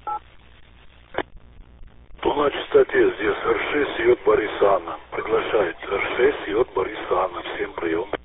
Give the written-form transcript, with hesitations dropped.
То на частоте здесь РШ Сиот Бориса Анна. Приглашает РШ Сиот Бориса Анна. Всем прием.